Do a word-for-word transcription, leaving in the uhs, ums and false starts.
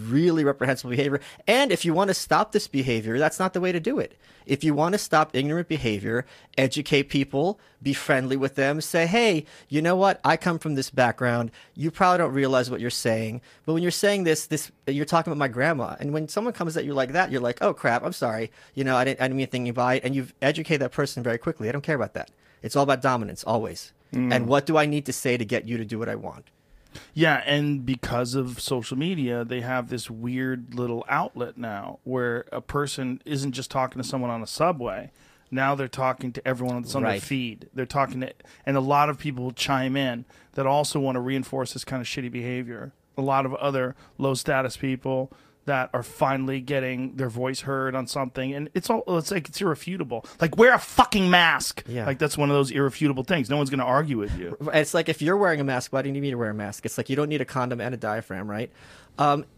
really reprehensible behavior. And if you want to stop this behavior, that's not the way to do it. If you want to stop ignorant behavior, educate people, be friendly with them, say, hey, you know what? I come from this background. You probably don't realize what you're saying. But when you're saying this, this you're talking about my grandma. And when someone comes at you like that, you're like, oh, crap, I'm sorry. You know, I didn't, I didn't mean thinking by it. And you've educated that person very quickly. I don't care about that. It's all about dominance, always. Mm. And what do I need to say to get you to do what I want? Yeah, and because of social media, they have this weird little outlet now where a person isn't just talking to someone on a subway. Now they're talking to everyone that's on right. their feed. They're talking to, and a lot of people chime in that also want to reinforce this kind of shitty behavior. A lot of other low-status people that are finally getting their voice heard on something, and it's all it's like it's irrefutable. Like, wear a fucking mask. Yeah. Like, that's one of those irrefutable things. No one's going to argue with you. It's like, if you're wearing a mask, why do you need me to wear a mask? It's like, you don't need a condom and a diaphragm, right? Um,